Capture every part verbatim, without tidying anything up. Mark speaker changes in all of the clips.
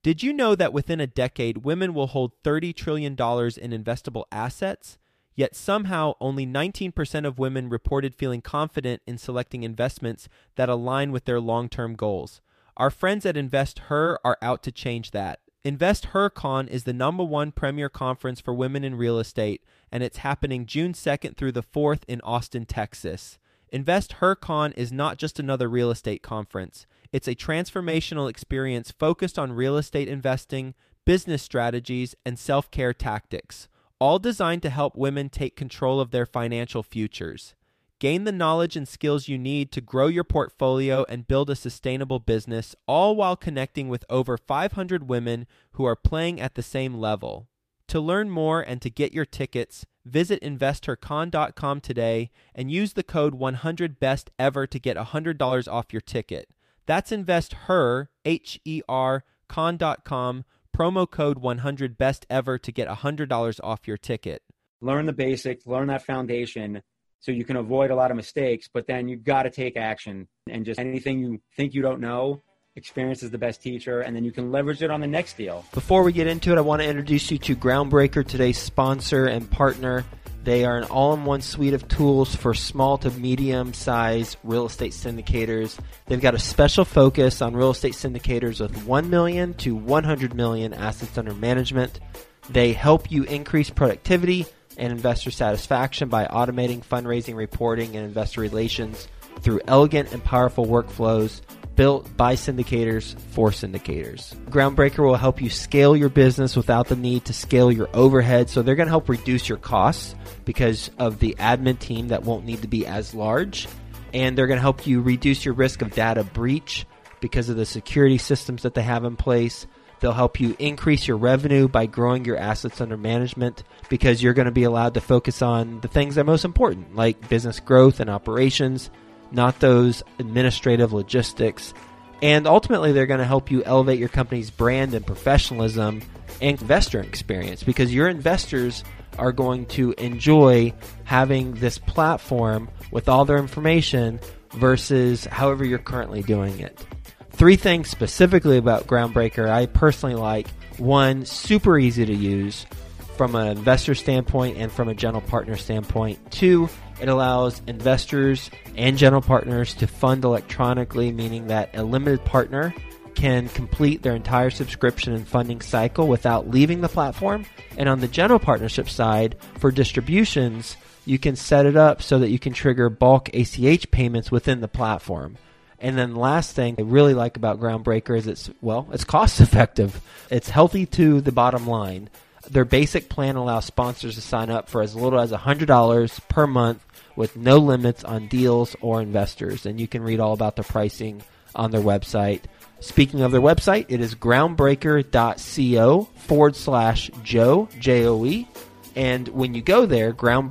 Speaker 1: Did you know that within a decade, women will hold thirty trillion dollars in investable assets? Yet somehow only nineteen percent of women reported feeling confident in selecting investments that align with their long-term goals. Our friends at InvestHer are out to change that. InvestHerCon is the number one premier conference for women in real estate, and it's happening June second through the fourth in Austin, Texas. InvestHerCon is not just another real estate conference. It's a transformational experience focused on real estate investing, business strategies, and self-care tactics, all designed to help women take control of their financial futures. Gain the knowledge and skills you need to grow your portfolio and build a sustainable business, all while connecting with over five hundred women who are playing at the same level. To learn more and to get your tickets, visit investor con dot com today and use the code one hundred best ever to get one hundred dollars off your ticket. That's InvestHer, H E R, con dot com, promo code one hundred best ever to get one hundred dollars off your ticket.
Speaker 2: Learn the basics, learn that foundation so you can avoid a lot of mistakes, but then you've got to take action. And just anything you think you don't know, experience is the best teacher, and then you can leverage it on the next deal.
Speaker 1: Before we get into it, I want to introduce you to Groundbreaker, today's sponsor and partner. They are an all-in-one suite of tools for small to medium-sized real estate syndicators. They've got a special focus on real estate syndicators with one million to one hundred million assets under management. They help you increase productivity and investor satisfaction by automating fundraising, reporting, and investor relations through elegant and powerful workflows built by syndicators for syndicators. Groundbreaker will help you scale your business without the need to scale your overhead. So they're going to help reduce your costs because of the admin team that won't need to be as large. And they're going to help you reduce your risk of data breach because of the security systems that they have in place. They'll help you increase your revenue by growing your assets under management because you're going to be allowed to focus on the things that are most important, like business growth and operations, not those administrative logistics. And ultimately, they're going to help you elevate your company's brand and professionalism and investor experience because your investors are going to enjoy having this platform with all their information versus however you're currently doing it. Three things specifically about Groundbreaker I personally like. One, super easy to use from an investor standpoint and from a general partner standpoint. Two, it allows investors and general partners to fund electronically, meaning that a limited partner can complete their entire subscription and funding cycle without leaving the platform. And on the general partnership side, for distributions, you can set it up so that you can trigger bulk A C H payments within the platform. And then the last thing I really like about Groundbreaker is it's, well, it's cost effective. It's healthy to the bottom line. Their basic plan allows sponsors to sign up for as little as one hundred dollars per month with no limits on deals or investors. And you can read all about the pricing on their website. Speaking of their website, it is groundbreaker.co forward slash Joe, J O E. And when you go there,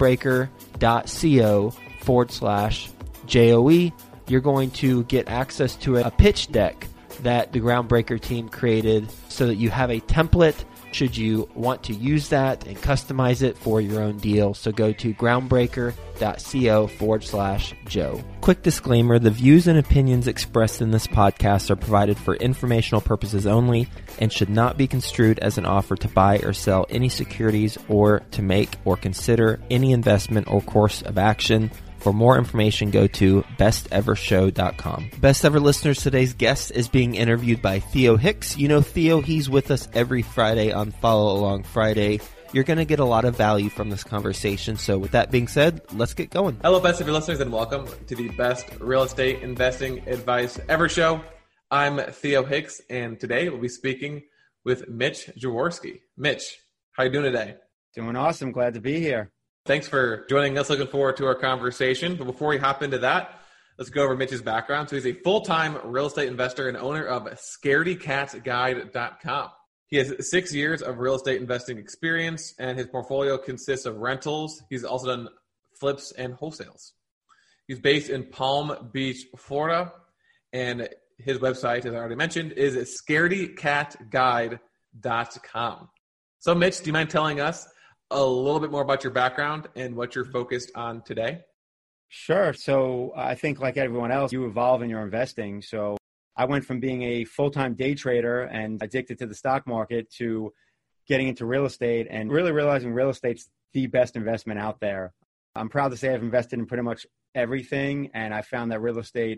Speaker 1: groundbreaker.co forward slash J O E, you're going to get access to a pitch deck that the Groundbreaker team created so that you have a template should you want to use that and customize it for your own deal. So go to groundbreaker.co forward slash Joe. Quick disclaimer, the views and opinions expressed in this podcast are provided for informational purposes only and should not be construed as an offer to buy or sell any securities or to make or consider any investment or course of action. For more information, go to best ever show dot com. Best Ever listeners, today's guest is being interviewed by Theo Hicks. You know Theo, he's with us every Friday on Follow Along Friday. You're going to get a lot of value from this conversation. So with that being said, let's get going.
Speaker 3: Hello, Best Ever listeners, and welcome to the Best Real Estate Investing Advice Ever Show. I'm Theo Hicks, and today we'll be speaking with Mitch Jaworski. Mitch, how are you doing today?
Speaker 2: Doing awesome. Glad to be here.
Speaker 3: Thanks for joining us. Looking forward to our conversation. But before we hop into that, let's go over Mitch's background. So he's a full-time real estate investor and owner of scaredy cat guide dot com. He has six years of real estate investing experience, and his portfolio consists of rentals. He's also done flips and wholesales. He's based in Palm Beach, Florida, and his website, as I already mentioned, is scaredy cat guide dot com. So Mitch, do you mind telling us a little bit more about your background and what you're focused on today?
Speaker 2: Sure. So I think like everyone else, you evolve in your investing. So I went from being a full-time day trader and addicted to the stock market to getting into real estate and really realizing real estate's the best investment out there. I'm proud to say I've invested in pretty much everything, and I found that real estate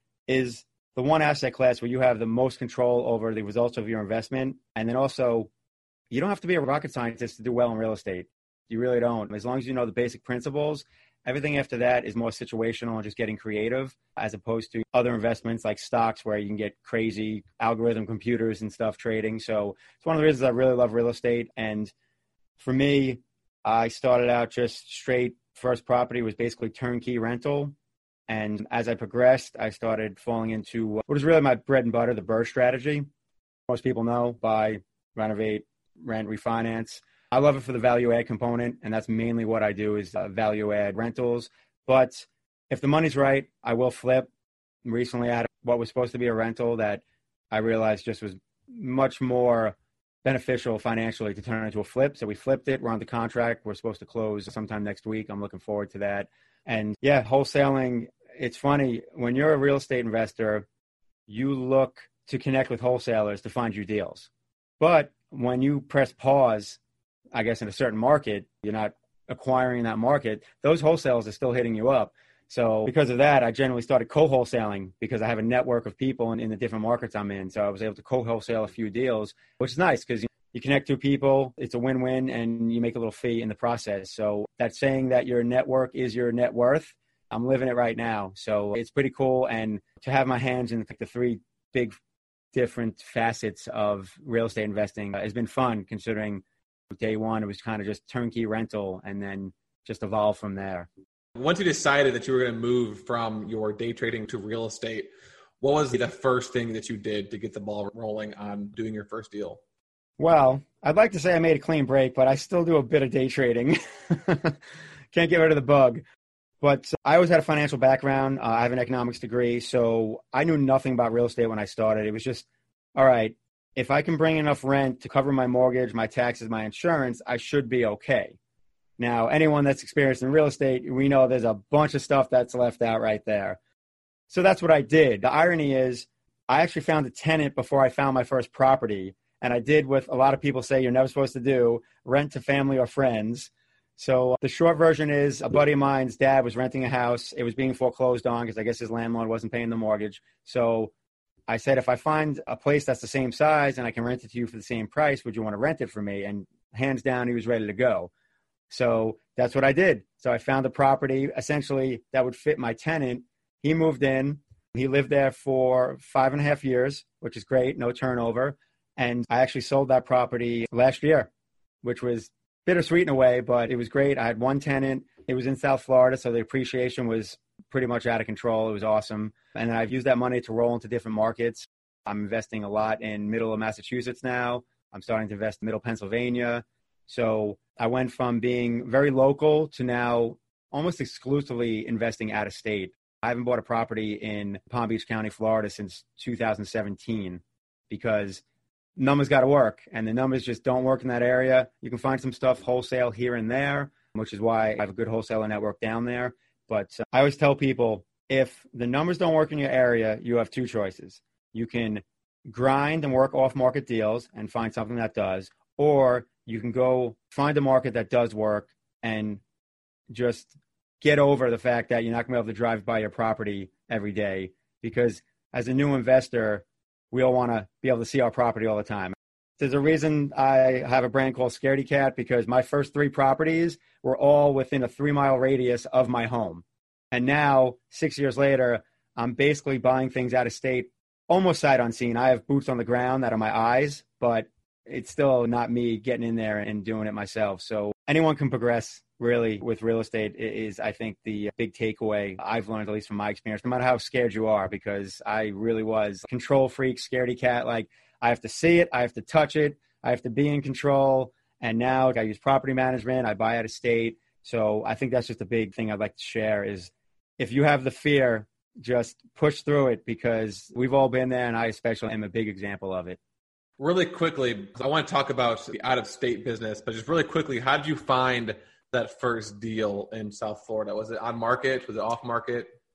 Speaker 2: is the one asset class where you have the most control over the results of your investment. And then also, you don't have to be a rocket scientist to do well in real estate. You really don't. As long as you know the basic principles, everything after that is more situational and just getting creative, as opposed to other investments like stocks where you can get crazy algorithm computers and stuff trading. So it's one of the reasons I really love real estate. And for me, I started out just straight first property was basically turnkey rental. And as I progressed, I started falling into what is really my bread and butter, the BRRRR strategy. Most people know: buy, renovate, rent, refinance. I love it for the value add component, and that's mainly what I do is uh, value add rentals. But if the money's right, I will flip. Recently, I had what was supposed to be a rental that I realized just was much more beneficial financially to turn into a flip. So we flipped it. We're on the contract. We're supposed to close sometime next week. I'm looking forward to that. And yeah, wholesaling, it's funny. When you're a real estate investor, you look to connect with wholesalers to find you deals. But when you press pause, I guess in a certain market, you're not acquiring that market, those wholesalers are still hitting you up. So because of that, I generally started co-wholesaling because I have a network of people in, in the different markets I'm in. So I was able to co-wholesale a few deals, which is nice because you, you connect two people, it's a win-win, and you make a little fee in the process. So that saying that your network is your net worth, I'm living it right now. So it's pretty cool. And to have my hands in the three big different facets of real estate investing has been fun, considering day one, it was kind of just turnkey rental and then just evolve from there.
Speaker 3: Once you decided that you were going to move from your day trading to real estate, what was the first thing that you did to get the ball rolling on doing your first deal?
Speaker 2: Well, I'd like to say I made a clean break, but I still do a bit of day trading. Can't get rid of the bug. But I always had a financial background. Uh, I have an economics degree, so I knew nothing about real estate when I started. It was just, all right, if I can bring enough rent to cover my mortgage, my taxes, my insurance, I should be okay. Now, anyone that's experienced in real estate, we know there's a bunch of stuff that's left out right there. So that's what I did. The irony is I actually found a tenant before I found my first property. And I did what a lot of people say you're never supposed to do, rent to family or friends. So the short version is a buddy of mine's dad was renting a house. It was being foreclosed on because I guess his landlord wasn't paying the mortgage. So I said, if I find a place that's the same size and I can rent it to you for the same price, would you want to rent it for me? And hands down, he was ready to go. So that's what I did. So I found a property essentially that would fit my tenant. He moved in. He lived there for five and a half years, which is great. No turnover. And I actually sold that property last year, which was bittersweet in a way, but it was great. I had one tenant. It was in South Florida, so the appreciation was pretty much out of control. It was awesome. And then I've used that money to roll into different markets. I'm investing a lot in middle of Massachusetts now. I'm starting to invest in middle Pennsylvania. So I went from being very local to now almost exclusively investing out of state. I haven't bought a property in Palm Beach County, Florida since two thousand seventeen because numbers got to work, and the numbers just don't work in that area. You can find some stuff wholesale here and there, which is why I have a good wholesaler network down there. But uh, I always tell people, if the numbers don't work in your area, you have two choices. You can grind and work off-market deals and find something that does, or you can go find a market that does work and just get over the fact that you're not going to be able to drive by your property every day. Because as a new investor, we all want to be able to see our property all the time. There's a reason I have a brand called Scaredy Cat, because my first three properties were all within a three-mile radius of my home. And now, six years later, I'm basically buying things out of state, almost sight unseen. I have boots on the ground that are my eyes, but it's still not me getting in there and doing it myself. So anyone can progress, really, with real estate is, I think, the big takeaway I've learned, at least from my experience, no matter how scared you are, because I really was a control freak, scaredy cat. Like, I have to see it, I have to touch it, I have to be in control. And now I use property management, I buy out of state. So I think that's just a big thing I'd like to share is if you have the fear, just push through it, because we've all been there, and I especially am a big example of it.
Speaker 3: Really quickly, I want to talk about the out-of-state business, but just really quickly, how did you find that first deal in South Florida? Was it on market? Was it off market?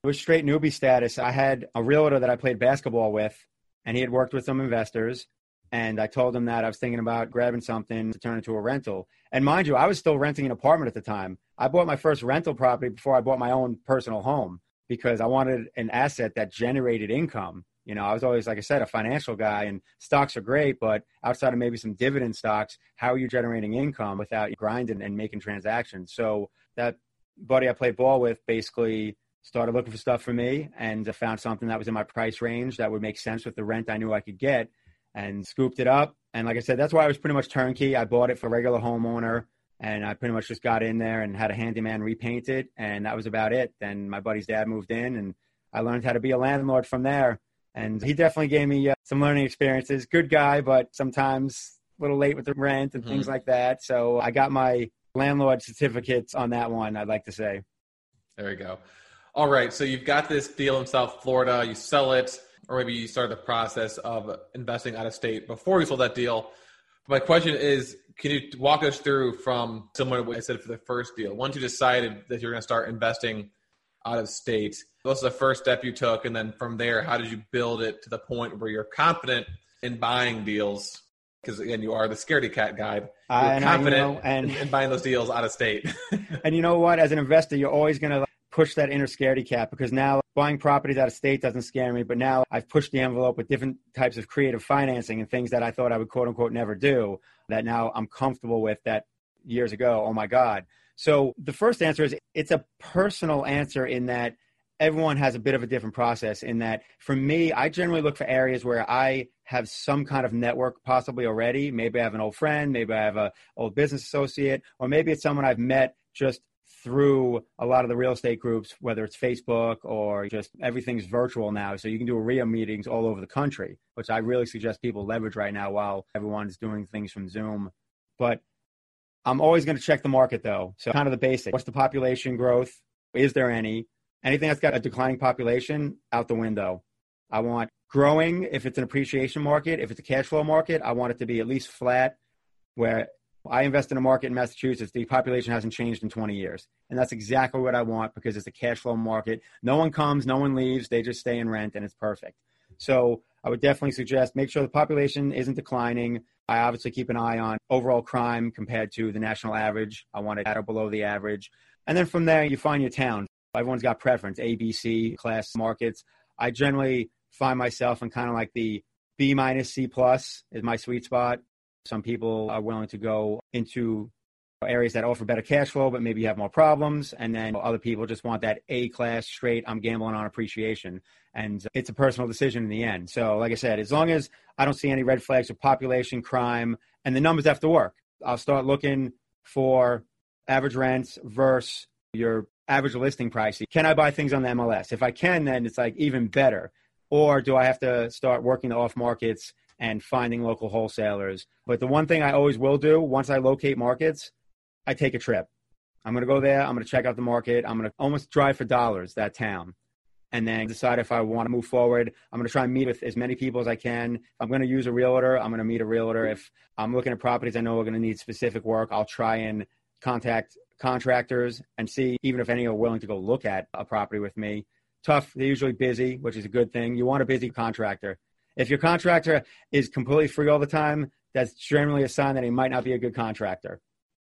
Speaker 2: It was straight newbie status. I had a realtor that I played basketball with, and he had worked with some investors. And I told him that I was thinking about grabbing something to turn into a rental. And mind you, I was still renting an apartment at the time. I bought my first rental property before I bought my own personal home because I wanted an asset that generated income. You know, I was always, like I said, a financial guy, and stocks are great, but outside of maybe some dividend stocks, how are you generating income without grinding and making transactions? So that buddy I played ball with basically started looking for stuff for me, and found something that was in my price range that would make sense with the rent I knew I could get, and scooped it up. And like I said, that's why I was pretty much turnkey. I bought it for a regular homeowner, and I pretty much just got in there and had a handyman repaint it, and that was about it. Then my buddy's dad moved in, and I learned how to be a landlord from there. And he definitely gave me uh, some learning experiences. Good guy, but sometimes a little late with the rent and mm-hmm. things like that. So I got my landlord certificates on that one, I'd like to say.
Speaker 3: There we go. All right. So you've got this deal in South Florida. You sell it, or maybe you started the process of investing out of state before you sold that deal. My question is, can you walk us through from similar to what I said for the first deal? Once you decided that you're going to start investing out of state, what's the first step you took? And then from there, how did you build it to the point where you're confident in buying deals? Because again, you are the scaredy cat guide. You're
Speaker 2: uh, and
Speaker 3: confident
Speaker 2: I, you know, and,
Speaker 3: in buying those deals out of state.
Speaker 2: And you know what? As an investor, you're always going to push that inner scaredy cat, because now buying properties out of state doesn't scare me. But now I've pushed the envelope with different types of creative financing and things that I thought I would quote unquote never do, that now I'm comfortable with, that years ago, oh my God. So the first answer is, it's a personal answer in that everyone has a bit of a different process. In that, for me, I generally look for areas where I have some kind of network possibly already. Maybe I have an old friend, maybe I have an old business associate, or maybe it's someone I've met just through a lot of the real estate groups, whether it's Facebook or just everything's virtual now. So you can do R I A meetings all over the country, which I really suggest people leverage right now while everyone's doing things from Zoom. But I'm always going to check the market though. So kind of the basic. What's the population growth? Is there any? Anything that's got a declining population, out the window. I want growing if it's an appreciation market. If it's a cash flow market, I want it to be at least flat, where I invest in a market in Massachusetts, the population hasn't changed in twenty years. And that's exactly what I want, because it's a cash flow market. No one comes, no one leaves. They just stay in rent, and it's perfect. So I would definitely suggest make sure the population isn't declining. I obviously keep an eye on overall crime compared to the national average. I want it at or below the average. And then from there, you find your town. Everyone's got preference, A, B, C class markets. I generally find myself in kind of like the B minus, C plus is my sweet spot. Some people are willing to go into areas that offer better cash flow, but maybe you have more problems. And then other people just want that A class straight, I'm gambling on appreciation. And it's a personal decision in the end. So like I said, as long as I don't see any red flags of population, crime, and the numbers have to work, I'll start looking for average rents versus your average listing price. Can I buy things on the M L S? If I can, then it's like even better. Or do I have to start working the off markets and finding local wholesalers? But the one thing I always will do, once I locate markets, I take a trip. I'm going to go there. I'm going to check out the market. I'm going to almost drive for dollars that town, and then decide if I want to move forward. I'm going to try and meet with as many people as I can. If I'm going to use a realtor, I'm going to meet a realtor. If I'm looking at properties I know are going to need specific work, I'll try and contact contractors and see even if any are willing to go look at a property with me. Tough. They're usually busy, which is a good thing. You want a busy contractor. If your contractor is completely free all the time, that's generally a sign that he might not be a good contractor.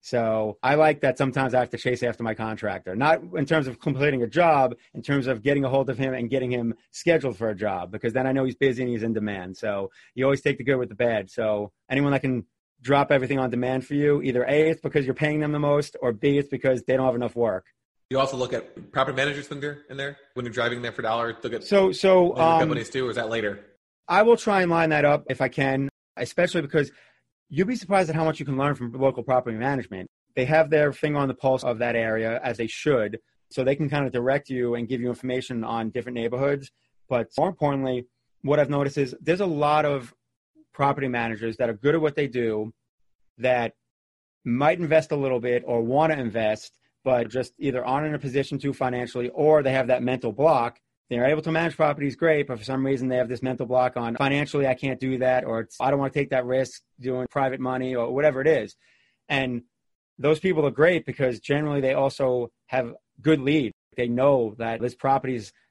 Speaker 2: So I like that sometimes I have to chase after my contractor, not in terms of completing a job, in terms of getting a hold of him and getting him scheduled for a job, because then I know he's busy and he's in demand. So you always take the good with the bad. So anyone that can drop everything on demand for you, either A, it's because you're paying them the most, or B, it's because they don't have enough work.
Speaker 3: You also look at property managers in there, in there when you're driving there for dollars. Look at
Speaker 2: so so um,
Speaker 3: companies too, or is that later?
Speaker 2: I will try and line that up if I can, especially because you'd be surprised at how much you can learn from local property management. They have their finger on the pulse of that area, as they should, so they can kind of direct you and give you information on different neighborhoods. But more importantly, what I've noticed is there's a lot of property managers that are good at what they do, that might invest a little bit or want to invest, but just either aren't in a position to financially, or they have that mental block. They're able to manage properties great, but for some reason they have this mental block on financially, I can't do that, or it's, I don't want to take that risk doing private money or whatever it is. And those people are great because generally they also have good lead. They know that this property is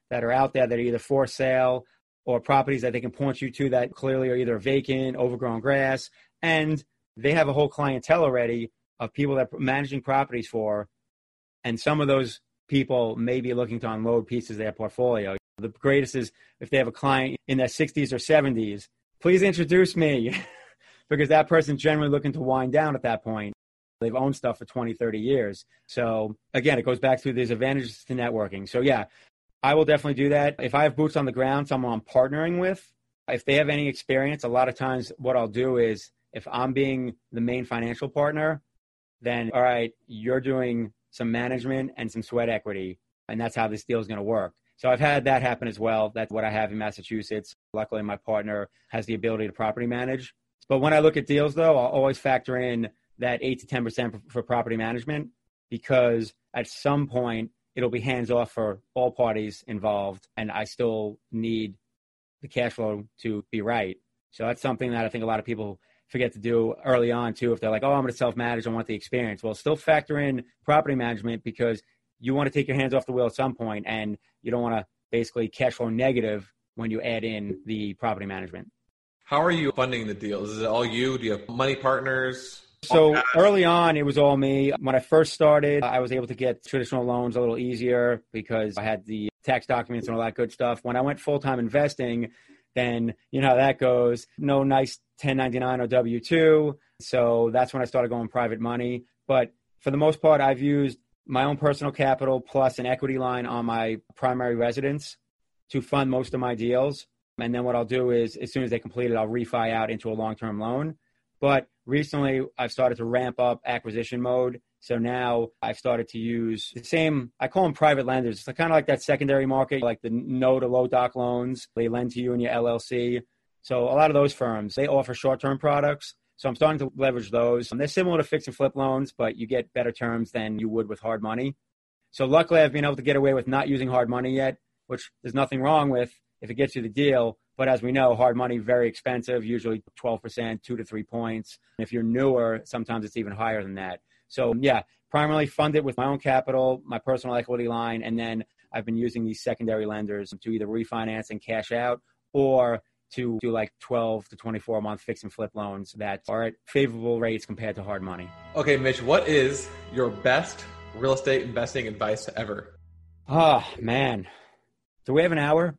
Speaker 2: that are out there that are either for sale or properties that they can point you to that clearly are either vacant, overgrown grass, and they have a whole clientele already of people that are managing properties for, and some of those people may be looking to unload pieces of their portfolio. The greatest is if they have a client in their sixties or seventies, please introduce me because that person's generally looking to wind down at that point. They've owned stuff for twenty, thirty years. So again, it goes back to these advantages to networking. So yeah, I will definitely do that. If I have boots on the ground, someone I'm partnering with, if they have any experience, a lot of times what I'll do is if I'm being the main financial partner, then all right, you're doing some management and some sweat equity, and that's how this deal is going to work. So I've had that happen as well. That's what I have in Massachusetts. Luckily, my partner has the ability to property manage. But when I look at deals, though, I'll always factor in that eight to ten percent for, for property management, because at some point it'll be hands off for all parties involved, and I still need the cash flow to be right. So that's something that I think a lot of people forget to do early on too. If they're like, oh, I'm going to self-manage, I want the experience. Well, still factor in property management because you want to take your hands off the wheel at some point, and you don't want to basically cash flow negative when you add in the property management.
Speaker 3: How are you funding the deals? Is it all you? Do you have money partners?
Speaker 2: So early on, it was all me. When I first started, I was able to get traditional loans a little easier because I had the tax documents and all that good stuff. When I went full-time investing, then you know how that goes. No nice ten ninety-nine or W two. So that's when I started going private money. But for the most part, I've used my own personal capital plus an equity line on my primary residence to fund most of my deals. And then what I'll do is as soon as they complete it, I'll refi out into a long-term loan. But recently, I've started to ramp up acquisition mode. So now I've started to use the same, I call them private lenders. It's kind of like that secondary market, like the no to low doc loans. They lend to you in your L L C. So a lot of those firms, they offer short-term products. So I'm starting to leverage those. And they're similar to fix and flip loans, but you get better terms than you would with hard money. So luckily, I've been able to get away with not using hard money yet, which there's nothing wrong with if it gets you the deal. But as we know, hard money, very expensive, usually twelve percent, two to three points. If you're newer, sometimes it's even higher than that. So yeah, primarily fund it with my own capital, my personal equity line, and then I've been using these secondary lenders to either refinance and cash out or to do like twelve to twenty-four month fix and flip loans that are at favorable rates compared to hard money.
Speaker 3: Okay, Mitch, what is your best real estate investing advice ever?
Speaker 2: Oh, man. Do we have an hour?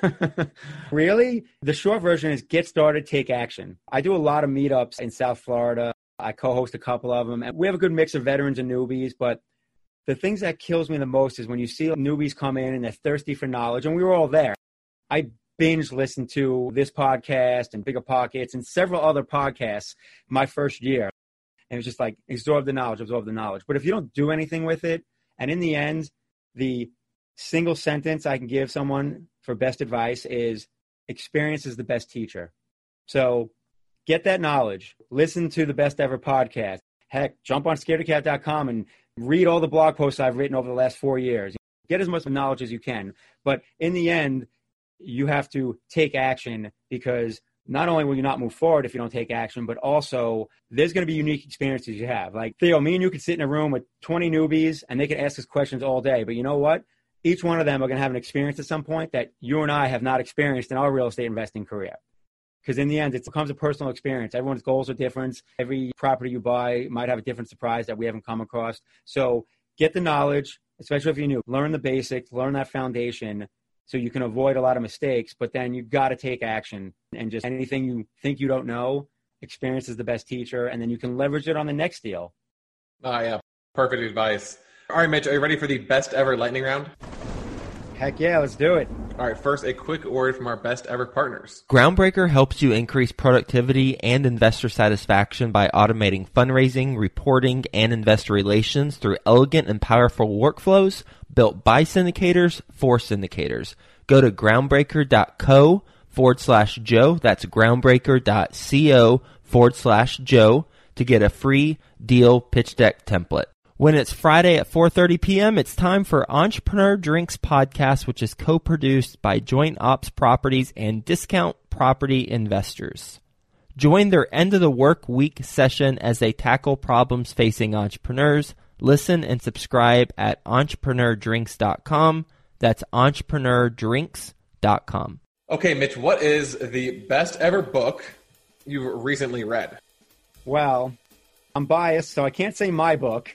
Speaker 2: Really? The short version is get started, take action. I do a lot of meetups in South Florida. I co-host a couple of them. And we have a good mix of veterans and newbies. But the things that kills me the most is when you see newbies come in and they're thirsty for knowledge. And we were all there. I binge listened to this podcast and Bigger Pockets and several other podcasts my first year. And it was just like, absorb the knowledge, absorb the knowledge. But if you don't do anything with it, and in the end, the single sentence I can give someone for best advice is experience is the best teacher. So get that knowledge. Listen to the Best Ever podcast. Heck, jump on scaredy cat dot com and read all the blog posts I've written over the last four years. Get as much knowledge as you can. But in the end, you have to take action because not only will you not move forward if you don't take action, but also there's going to be unique experiences you have. Like Theo, me and you could sit in a room with twenty newbies and they could ask us questions all day. But you know what? Each one of them are going to have an experience at some point that you and I have not experienced in our real estate investing career. Because in the end, it becomes a personal experience. Everyone's goals are different. Every property you buy might have a different surprise that we haven't come across. So get the knowledge, especially if you're new. Learn the basics, learn that foundation so you can avoid a lot of mistakes. But then you've got to take action. And just anything you think you don't know, experience is the best teacher. And then you can leverage it on the next deal.
Speaker 3: Oh, yeah. Perfect advice. All right, Mitch, are you ready for the best ever lightning round?
Speaker 2: Heck yeah, let's do it.
Speaker 3: All right, first, a quick word from our best ever partners.
Speaker 1: Groundbreaker helps you increase productivity and investor satisfaction by automating fundraising, reporting, and investor relations through elegant and powerful workflows built by syndicators for syndicators. Go to groundbreaker.co forward slash Joe. That's groundbreaker.co forward slash Joe to get a free deal pitch deck template. When it's Friday at four thirty p.m., it's time for Entrepreneur Drinks Podcast, which is co-produced by Joint Ops Properties and Discount Property Investors. Join their end of the work week session as they tackle problems facing entrepreneurs. Listen and subscribe at entrepreneur drinks dot com. That's entrepreneur drinks dot com.
Speaker 3: Okay, Mitch, what is the best ever book you've recently read?
Speaker 2: Well, I'm biased, so I can't say my book.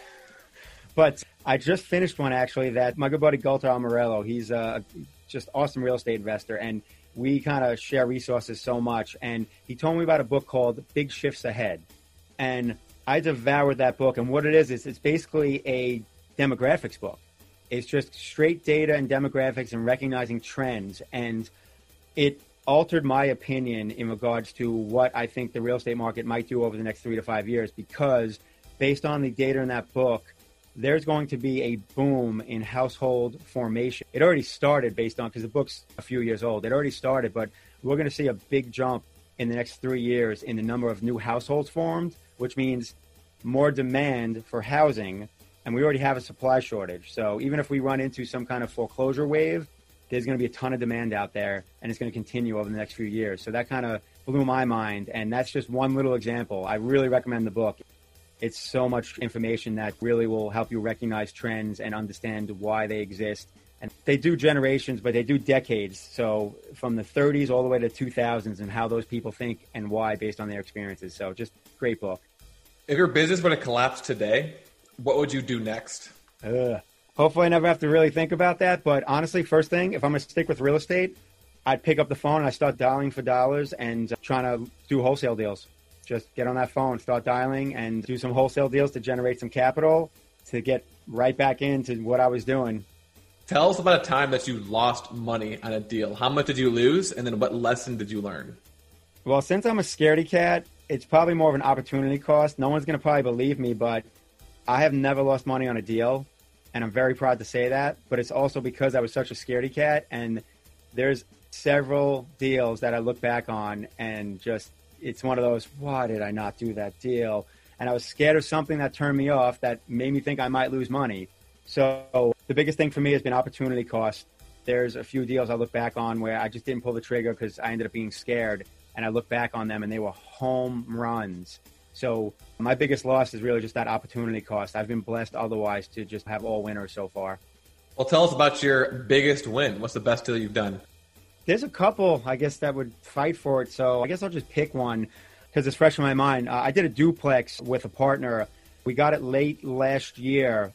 Speaker 2: But I just finished one, actually, that my good buddy Galter Amarello, he's a just awesome real estate investor, and we kind of share resources so much. And he told me about a book called Big Shifts Ahead. And I devoured that book. And what it is, is it's basically a demographics book. It's just straight data and demographics and recognizing trends. And it altered my opinion in regards to what I think the real estate market might do over the next three to five years, because based on the data in that book, there's going to be a boom in household formation. It already started based on, because the book's a few years old, it already started, but we're going to see a big jump in the next three years in the number of new households formed, which means more demand for housing. And we already have a supply shortage. So even if we run into some kind of foreclosure wave, there's going to be a ton of demand out there, and it's going to continue over the next few years. So that kind of blew my mind, and that's just one little example. I really recommend the book. It's so much information that really will help you recognize trends and understand why they exist. And they do generations, but they do decades. So from the thirties all the way to two thousands, and how those people think and why based on their experiences. So just great book.
Speaker 3: If your business were to collapse today, what would you do next?
Speaker 2: Ugh. Hopefully I never have to really think about that. But honestly, first thing, if I'm going to stick with real estate, I'd pick up the phone and I start dialing for dollars and trying to do wholesale deals. Just get on that phone, start dialing, and do some wholesale deals to generate some capital to get right back into what I was doing.
Speaker 3: Tell us about a time that you lost money on a deal. How much did you lose, and then what lesson did you learn?
Speaker 2: Well, since I'm a scaredy cat, it's probably more of an opportunity cost. No one's going to probably believe me, but I have never lost money on a deal, and I'm very proud to say that. But it's also because I was such a scaredy cat, and there's several deals that I look back on and just, it's one of those, why did I not do that deal? And I was scared of something that turned me off that made me think I might lose money. So the biggest thing for me has been opportunity cost. There's a few deals I look back on where I just didn't pull the trigger because I ended up being scared, and I look back on them and they were home runs. So my biggest loss is really just that opportunity cost. I've been blessed otherwise to just have all winners so far.
Speaker 3: Well, tell us about your biggest win. What's the best deal you've done?
Speaker 2: There's a couple, I guess, that would fight for it. So I guess I'll just pick one because it's fresh in my mind. Uh, I did a duplex with a partner. We got it late last year.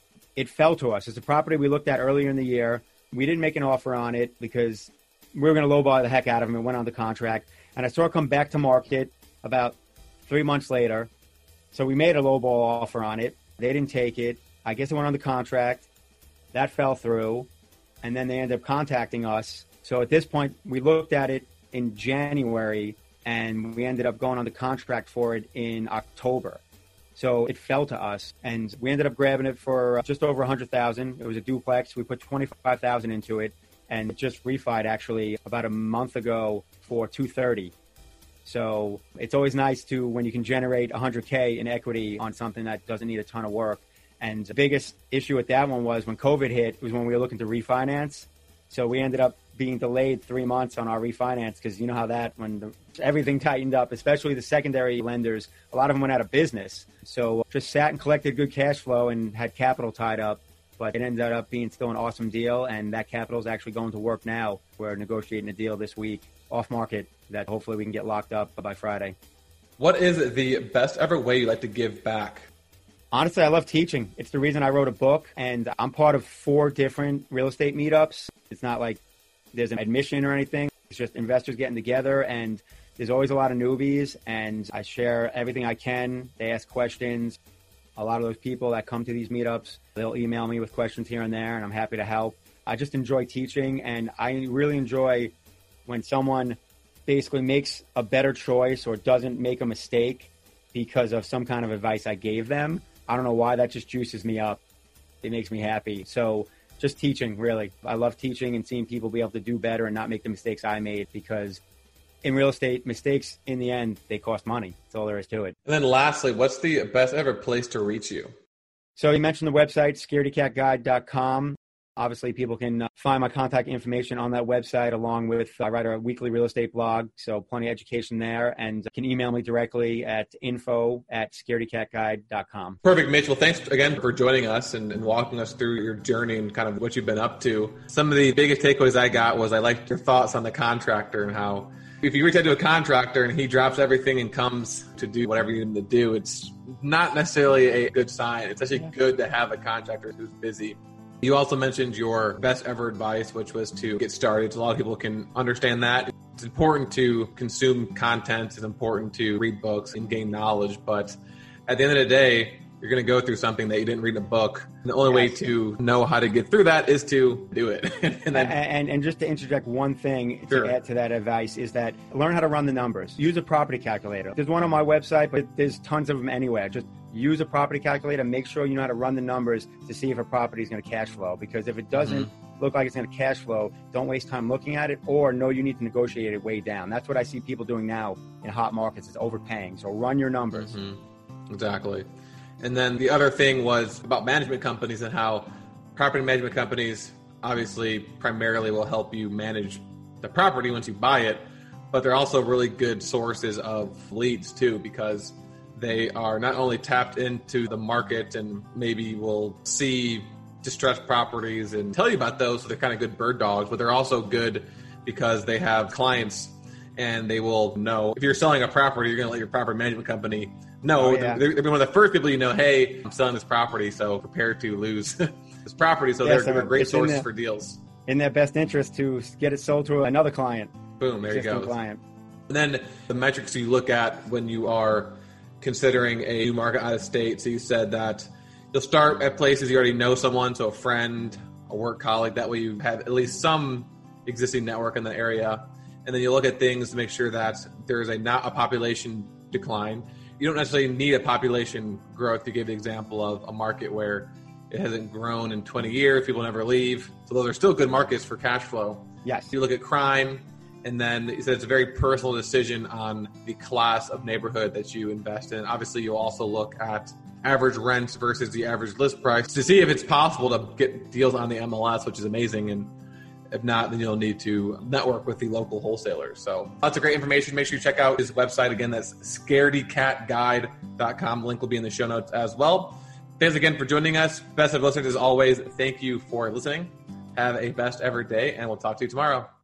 Speaker 2: It fell to us. It's a property we looked at earlier in the year. We didn't make an offer on it because we were going to lowball the heck out of him. It went on the contract. And I saw it come back to market about three months later. So we made a lowball offer on it. They didn't take it. I guess it went on the contract. That fell through. And then they ended up contacting us. So at this point, we looked at it in January, and we ended up going on the contract for it in October. So it fell to us, and we ended up grabbing it for just over one hundred thousand dollars. It was a duplex. We put twenty-five thousand dollars into it, and it just refied actually about a month ago for two hundred thirty thousand dollars. So it's always nice to, when you can generate one hundred K in equity on something that doesn't need a ton of work. And the biggest issue with that one was when COVID hit, was when we were looking to refinance. So we ended up being delayed three months on our refinance because you know how that, when the, everything tightened up, especially the secondary lenders, a lot of them went out of business. So just sat and collected good cash flow and had capital tied up. But it ended up being still an awesome deal, and that capital is actually going to work now. We're negotiating a deal this week off market that hopefully we can get locked up by Friday.
Speaker 3: What is the best ever way you like to give back?
Speaker 2: Honestly, I love teaching. It's the reason I wrote a book, and I'm part of four different real estate meetups. It's not like there's an admission or anything. It's just investors getting together, and there's always a lot of newbies, and I share everything I can. They ask questions. A lot of those people that come to these meetups, they'll email me with questions here and there, and I'm happy to help. I just enjoy teaching, and I really enjoy when someone basically makes a better choice or doesn't make a mistake because of some kind of advice I gave them. I don't know why, that just juices me up. It makes me happy. So just teaching, really. I love teaching and seeing people be able to do better and not make the mistakes I made, because in real estate, mistakes, in the end, they cost money. That's all there is to it.
Speaker 3: And then lastly, what's the best ever place to reach you?
Speaker 2: So you mentioned the website, scaredy cat guide dot com. Obviously, people can uh, find my contact information on that website, along with I write a weekly real estate blog, so plenty of education there, and can email me directly at info at scaredy cat guide dot com.
Speaker 3: Perfect, Mitch. Well, thanks again for joining us and, and walking us through your journey and kind of what you've been up to. Some of the biggest takeaways I got was I liked your thoughts on the contractor and how if you reach out to a contractor and he drops everything and comes to do whatever you need him to do, it's not necessarily a good sign. It's actually good to have a contractor who's busy. You also mentioned your best ever advice, which was to get started. So a lot of people can understand that. It's important to consume content. It's important to read books and gain knowledge. But at the end of the day, you're going to go through something that you didn't read in a book. And the only yes. way to know how to get through that is to do it. and, then,
Speaker 2: and, and just to interject one thing
Speaker 3: sure.
Speaker 2: to add to that advice is that learn how to run the numbers. Use a property calculator. There's one on my website, but there's tons of them anywhere. Just use a property calculator. Make sure you know how to run the numbers to see if a property is going to cash flow. Because if it doesn't mm-hmm. look like it's going to cash flow, don't waste time looking at it, or know you need to negotiate it way down. That's what I see people doing now in hot markets, is overpaying. So run your numbers.
Speaker 3: Mm-hmm. Exactly. And then the other thing was about management companies and how property management companies obviously primarily will help you manage the property once you buy it, but they're also really good sources of leads too, because they are not only tapped into the market and maybe will see distressed properties and tell you about those, so they're kind of good bird dogs, but they're also good because they have clients and they will know if you're selling a property, you're going to let your property management company know.
Speaker 2: Oh, yeah.
Speaker 3: they're, they're one of the first people you know, hey, I'm selling this property, so prepare to lose this property. So
Speaker 2: yes,
Speaker 3: they're, they're great sources
Speaker 2: their,
Speaker 3: for deals.
Speaker 2: In their best interest to get it sold to another client.
Speaker 3: Boom, there you go.
Speaker 2: Client.
Speaker 3: And then the metrics you look at when you are considering a new market out of state. So you said that you'll start at places you already know someone, so a friend, a work colleague. That way you have at least some existing network in the area. And then you look at things to make sure that there's a not a population decline. You don't necessarily need a population growth. You gave the example of a market where it hasn't grown in twenty years, people never leave. So those are still good markets for cash flow.
Speaker 2: Yes.
Speaker 3: You look at crime, and then you said it's a very personal decision on the class of neighborhood that you invest in. Obviously, you also look at average rents versus the average list price to see if it's possible to get deals on the M L S, which is amazing. And if not, then you'll need to network with the local wholesalers. So lots of great information. Make sure you check out his website. Again, that's scaredy cat guide dot com. Link will be in the show notes as well. Thanks again for joining us. Best of listeners, as always, thank you for listening. Have a best ever day, and we'll talk to you tomorrow.